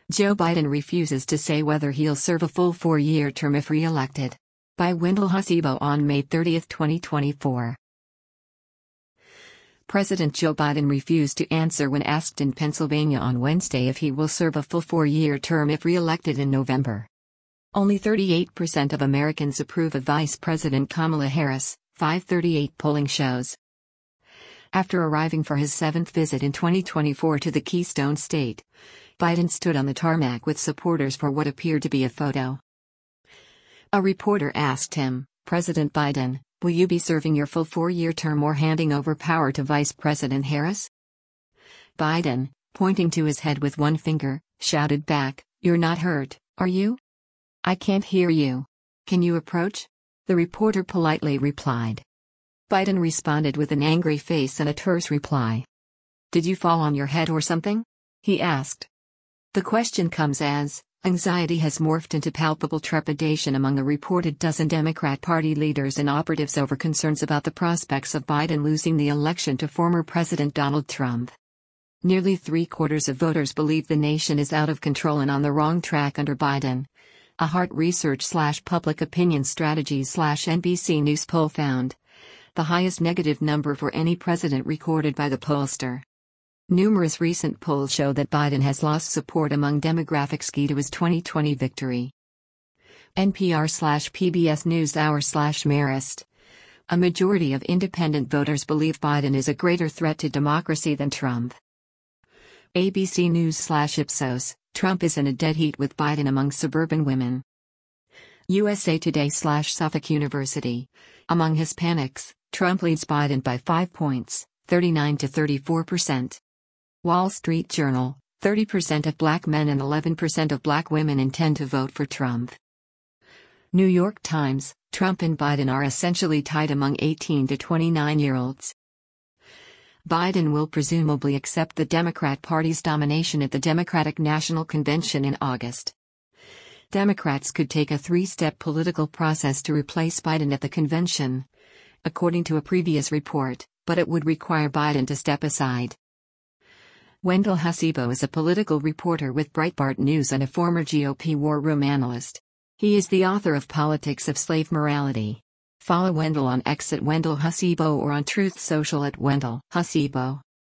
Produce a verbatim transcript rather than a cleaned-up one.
Joe Biden refuses to say whether he'll serve a full four-year term if re-elected. By Wendell Hasibo on May thirtieth, twenty twenty-four. President Joe Biden refused to answer when asked in Pennsylvania on Wednesday if he will serve a full four-year term if re-elected in November. Only thirty-eight percent of Americans approve of Vice President Kamala Harris, five thirty-eight polling shows. After arriving for his seventh visit in twenty twenty-four to the Keystone State, Biden stood on the tarmac with supporters for what appeared to be a photo. A reporter asked him, "President Biden, will you be serving your full four-year term or handing over power to Vice President Harris?" Biden, pointing to his head with one finger, shouted back, "You're not hurt, are you? I can't hear you. Can you approach?" The reporter politely replied. Biden responded with an angry face and a terse reply. "Did you fall on your head or something?" he asked. The question comes as anxiety has morphed into palpable trepidation among a reported dozen Democrat Party leaders and operatives over concerns about the prospects of Biden losing the election to former President Donald Trump. Nearly three-quarters of voters believe the nation is out of control and on the wrong track under Biden. A Hart Research slash Public Opinion Strategies slash N B C News poll found the highest negative number for any president recorded by the pollster. Numerous recent polls show that Biden has lost support among demographics key to his twenty twenty victory. N P R slash P B S NewsHour slash Marist. A majority of independent voters believe Biden is a greater threat to democracy than Trump. A B C News slash Ipsos. Trump is in a dead heat with Biden among suburban women. U S A Today slash Suffolk University. Among Hispanics, Trump leads Biden by five points, thirty-nine to thirty-four percent. Wall Street Journal, thirty percent of black men and eleven percent of black women intend to vote for Trump. New York Times, Trump and Biden are essentially tied among eighteen to twenty-nine-year-olds. Biden will presumably accept the Democrat Party's domination at the Democratic National Convention in August. Democrats could take a three-step political process to replace Biden at the convention, according to a previous report, but it would require Biden to step aside. Wendell Hasibo is a political reporter with Breitbart News and a former G O P war room analyst. He is the author of Politics of Slave Morality. Follow Wendell on X at Wendell Hasibo or on Truth Social at Wendell Hasibo.